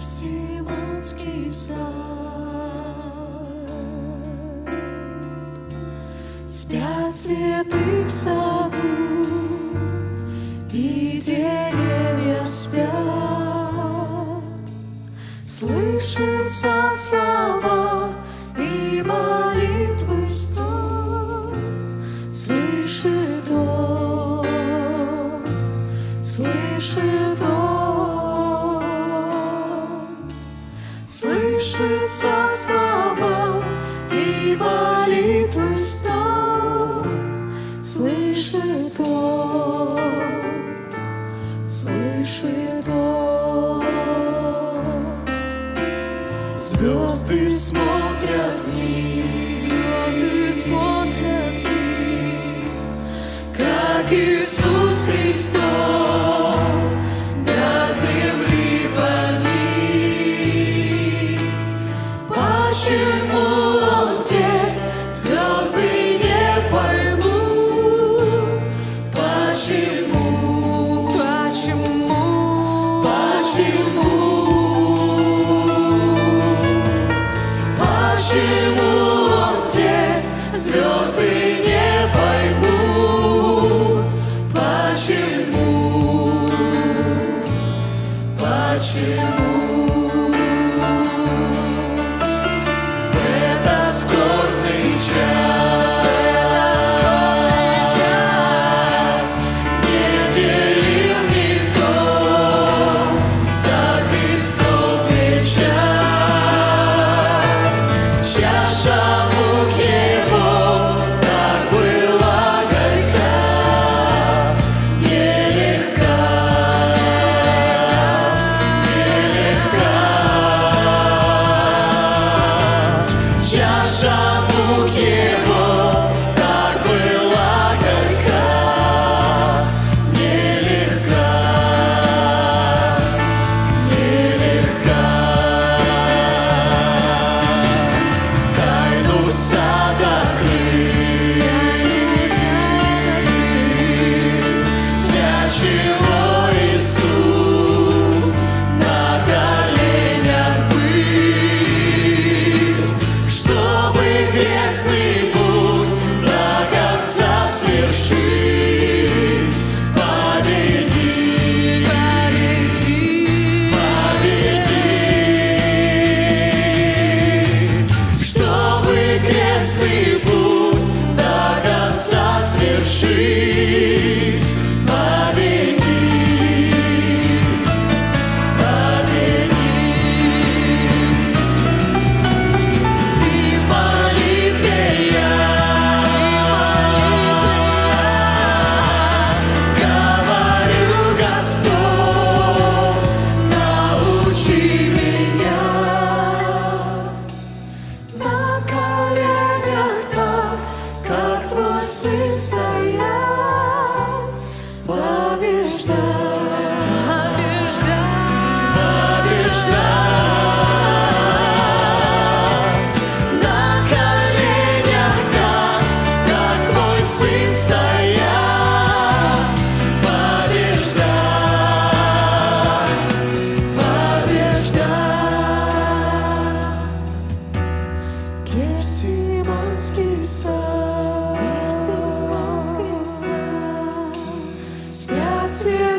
Гефсиманский сад. Спят цветы в саду, и деревья спят. Слышатся слова и молитвы стон. Слышит он, слышит он. Слышатся слова и молитвы стон. Слышит он, слышит он. Звезды смотрят вниз, звезды смотрят вниз, как Иисус Христос до земли поник. Почему Он здесь, звезды не поймут? Почему? Почему? Почему? Почему Он здесь, звезды не поймут? Почему? Почему? В этот скорбный час не делил никто за Христом печаль. Чаша мук Его так была горька, нелегка, нелегка. Чаша мук Его так была горька, нелегка, нелегка. Тайну сад открыл, для чего Иисус на коленях был, чтобы крестный путь до конца свершить, победить, победить, победить. Чтобы крестный путь до конца свершить, победить, победить. И в молитве я говорю: Господь, научи меня на коленях так, как Твой Сын, стоять, побеждать, побеждать, побеждать. На коленях так, как Твой Сын, стоять, побеждать, побеждать. Гефсиманский сад, спят цветы